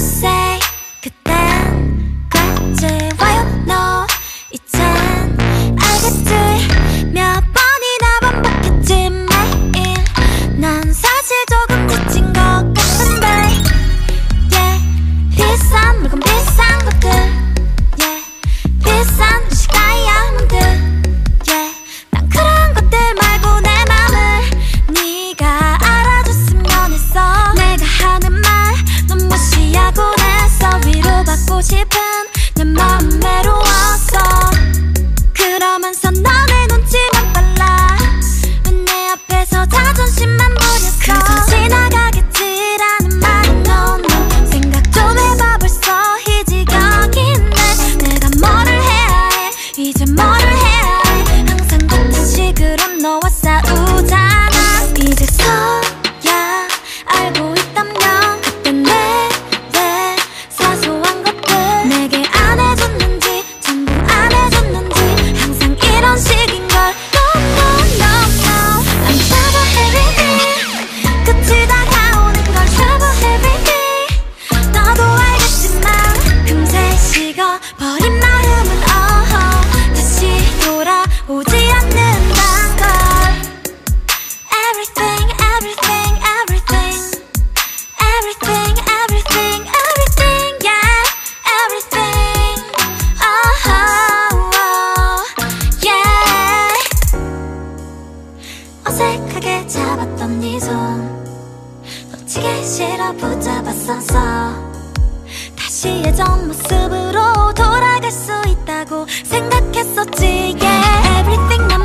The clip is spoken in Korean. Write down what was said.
say 그땐 그랬지 why you know 이젠 알겠지 몇 번이나 반복했지 매일 난 사실 조금 지친 것 같은데 yeah 비싼 물건 비싼 것들 yeah 비싼 주식 다이아몬드 yeah 난 그런 것들 말고 내 맘을 네가 알아줬으면 했어 내가 하는 말 넌 무시하고 내서 위로받고 싶은 내 마음 외로웠어 그러면서 너의 눈치만 빨라 왜 내 앞에서 자존심만 부렸어 그저 지나가겠지라는 말은 no no 생각 좀 해봐 벌써 이 지경인데 내가 뭐를 해야 해 이제 뭐를 해야 해 항상 같은 식으로 너와 싸우잖아 이제서야 알고 있다면 그때 내 사소한 것들 내게 안 해줬는지 전부 안 해줬는지 항상 이런 식인걸 No no no no I'm trouble every day 끝이 다가오는 걸 trouble every day 너도 알겠지만 금세 식어버린 마음은 다시 돌아오지 않는단 걸 Everything everything everything everything everything everything yeah everything yeah 어색하게 잡았던 네 손 놓치기 싫어 붙잡았었어 다시 예전 모습으로 돌아갈 수 있다고 생각했었지 yeah everything 난